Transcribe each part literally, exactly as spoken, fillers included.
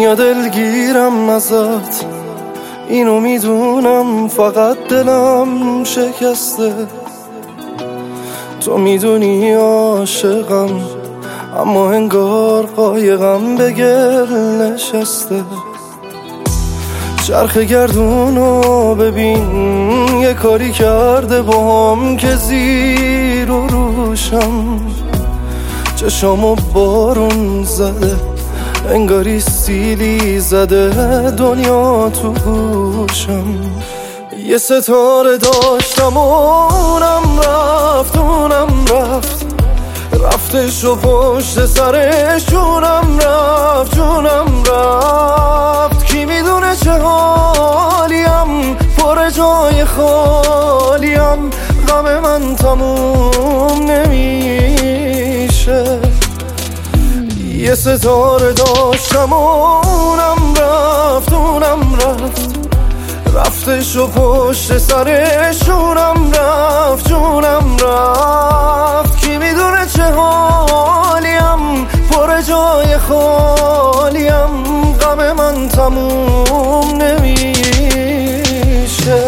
دنیا دلگیرم ازت، اینو میدونم، فقط دلم شکسته. تو میدونی عاشقم، اما انگار قایقم به گل نشسته. چرخ گردونو ببین، یه کاری کرده باهم که زیر و روشم. چشامو بارون زده، انگاری سیلی زده دنیا تو گوشم. یه ستاره داشتم و اونم رفت، اونم رفت رفتش و پشت سرش جونم رفت، جونم رفت. کی میدونه چه حالیم، پر جای خالیم، غم من تموم نمیشه. یه ستاره داشتم و اونم رفت، اونم رفت رفتش و پشت سرش جونم رفت، جونم رفت. کی میدونه چه حالیم، پر جای خالیم، غم من تموم نمیشه.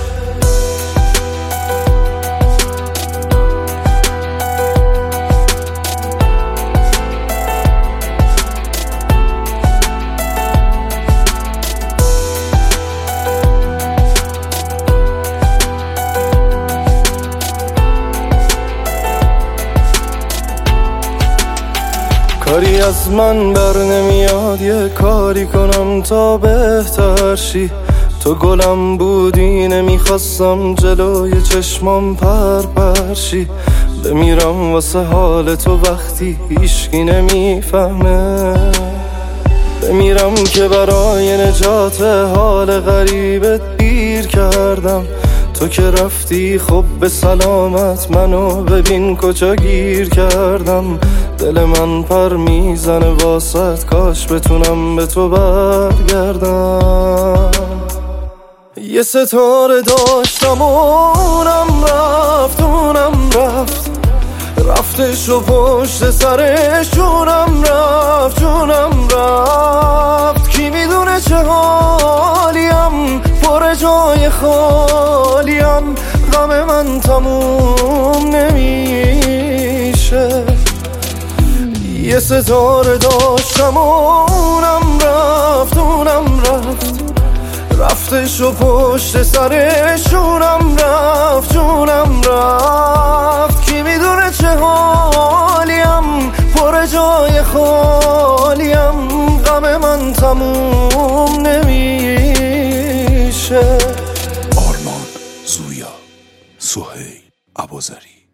کاری از من بر نمیاد، یه کاری کنم تا بهتر شی. تو گلم بودی، نمیخواستم جلوی چشمام پر پرشی. بمیرم واسه حال تو وقتی هیچکی نمیفهمه. بمیرم که برای نجات حال غریبت دیر کردم. تو که رفتی خب به سلامت، منو ببین کجا گیر کردم. دل من پر میزنه واسط، کاش بتونم به تو برگردم. یه ستاره داشتم و اونم رفت، اونم رفت رفتش و پشت سرش جونم رفت، جونم رفت. کی میدونه چه حالیم، پر جای خالیم، غم من تموم نمیشه. یه ستاره داشتم و اونم رفت، اونم رفت رفتش و پشت سرش جونم رفت، جونم رفت. کی میدونه چه حالیم، پر جای خالیم، غم من تموم نمیشه. آرمان زویا، سهیل ابوذری.